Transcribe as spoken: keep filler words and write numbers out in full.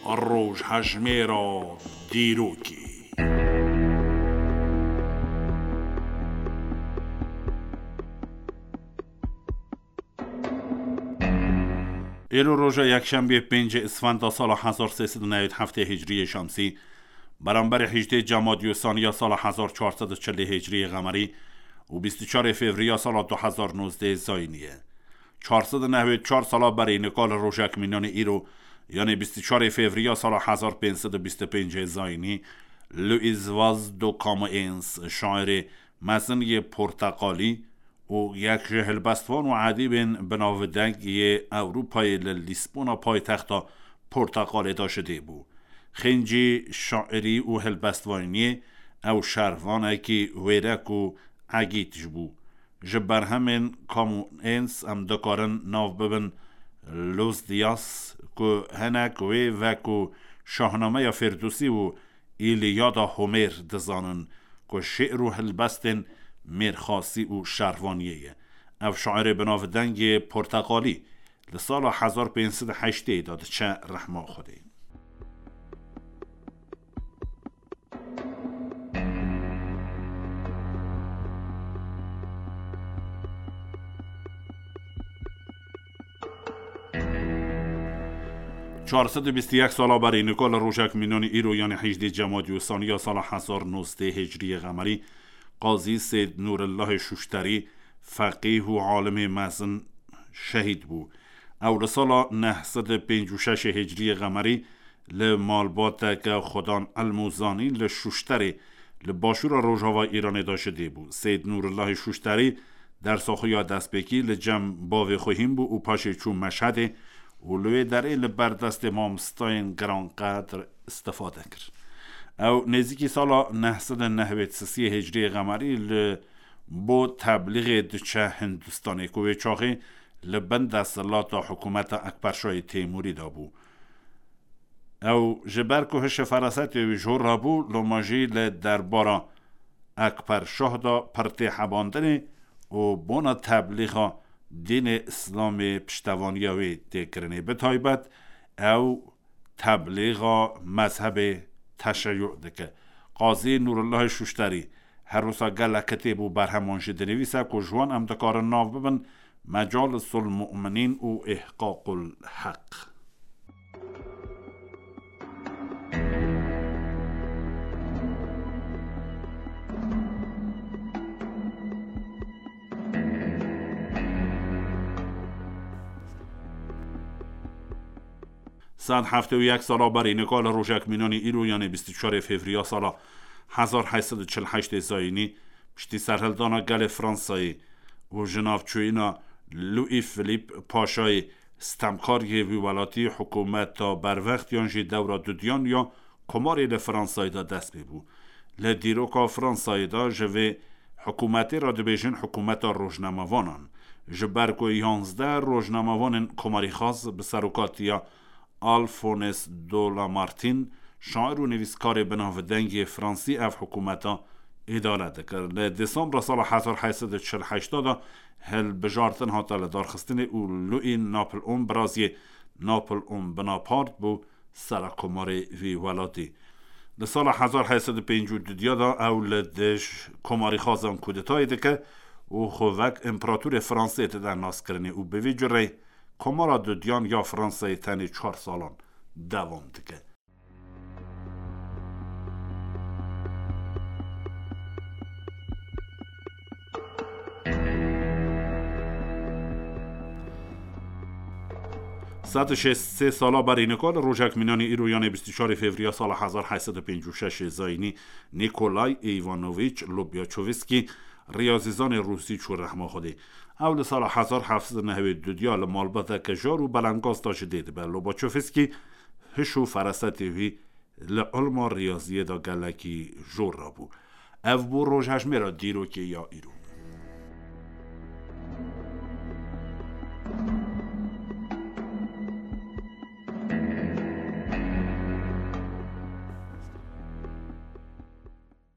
روش هجمه را دیروکی. ایرو روژا یکشنبه پنج اسفند سال هزار و سیصد و نود و هفت هجری شمسی برابر هجده جمادی الثانی سال هزار و چهارصد و چهل هجری قمری و بیست و چهار فوریه سال دو هزار و نوزده زاینیه. چهارصد و نود و چهار سال برای نکال روژک مینان ایرو یعنی بیست و چهار فوریه سال هزار و پانصد و بیست و پنج زاینی، لوئیز واز دو کامئنس شاعر مزنی پرتغالی و یک جهلبستوان و ادیب بناودنگی اروپای لیسبون پایتخت پرتغال داشته بود. خنجی شاعری و هلبستوانی او شروانه که ویرک و عگیتش بود. جبر همین کامونینس هم دکارن ناو ببن لوز دیاس که هنک وی وکو شاهنامه فردوسی و ایلیاد هومر دزانن که شعر و هلبستن میرخاصی و شروانیه. او شاعر بناودنگ پرتغالی لسال هزار و پانصد و هشت داد چه رحمه خوده. چهارصد و بیست و یک سال برای نکال روژک مینان ایرو یعنی هجده جمادی الثانی سال هزار و نوزده هجری قمری، قاضی سید نورالله شوشتری فقیه و عالم مزن شهید بود. او سال نهصد و پنجاه و شش هجری قمری لمالبات که خدان الموزانی لشوشتری لباشور روژاوا ایران داشته بود. سید نورالله شوشتری در ساخویا دست بکی لجم باوی خوهیم بود و پاش چون مشهد اولوی در ایل بردست مامستاین گرانقدر استفاده کرد. او نزدیکی سال نهصد و نود و سه هجری قمری ل با تبلیغ دچه هندوستانی که چاقی لبند دستلات حکومت اکبرشاه تیموری دا بو. او جبر که هش فرست ویجور را بو لوماجی لدربارا اکبرشاه دا پرتی حباندنی و بونا تبلیغ دین اسلام پشتوانیاوی دکرنی به تایبت او تبلیغ مذهب تشیع دکه. قاضی نورالله شوشتری هر روزا گله کتیبو برهمانش دنویسه که جوان هم دکار ناو ببن مجالس المؤمنین و احقاق الحق. صد هفته و یک سال برای نکال روژک مینانی ایرو یعنی بیست و چهار فوریه سال هزار و هشتصد و چهل و هشت زاینی پشتی سرهلدانا گل فرانسایی و جنابچوینا لوئی فلیپ پاشای ستمکاری ویولاتی حکومت تا بر وقت یانجی دورا دودیان یا کماری لفرانسایی دا دست ببو. لدیروکا فرانسایی دا جوه حکومتی را دبیجن حکومت روشنموانان. جبرکو یانزده روشنموان کماری خاص به سروکاتیا آلفونس دولا مارتین شاعر و نویسکار بناودنگ فرانسی اف حکومتا اداره دکر. دسامبر سال هزار و هشتصد و چهل و هشت دا هل بجارتن هاتا لدارخستن او لوئی ناپل اون برازی ناپل اون بناپارت بو سرکمار وی ولاتی. در سال هزار و هشتصد و پنجاه و دو دا او لدش کماری خازان کودتای دکه و خوک امپراتور فرانسه در ناس کرنه او به وی جره کمارا دودیان یا فرانسه تنی چهار سالان دوام دکه. صد و شصت سالا برای نکال روژک مینانی ایرویان بیست و چهار فوریه سال هزار و هشتصد و پنجاه و شش زاینی نیکولای ایوانوویچ لوبیاچووسکی ریاضیزان روسی چور رحمه خوده. اول سال هزار و هفتصد و نود و دو دیال مالباته که جار و بلنگاز داشته دید به لوبیاچووسکی هشو فرستتی وی لعلم ریاضیه دا گلکی جور را بو. او بو روژ هشمه را دیرو که یا ایرو.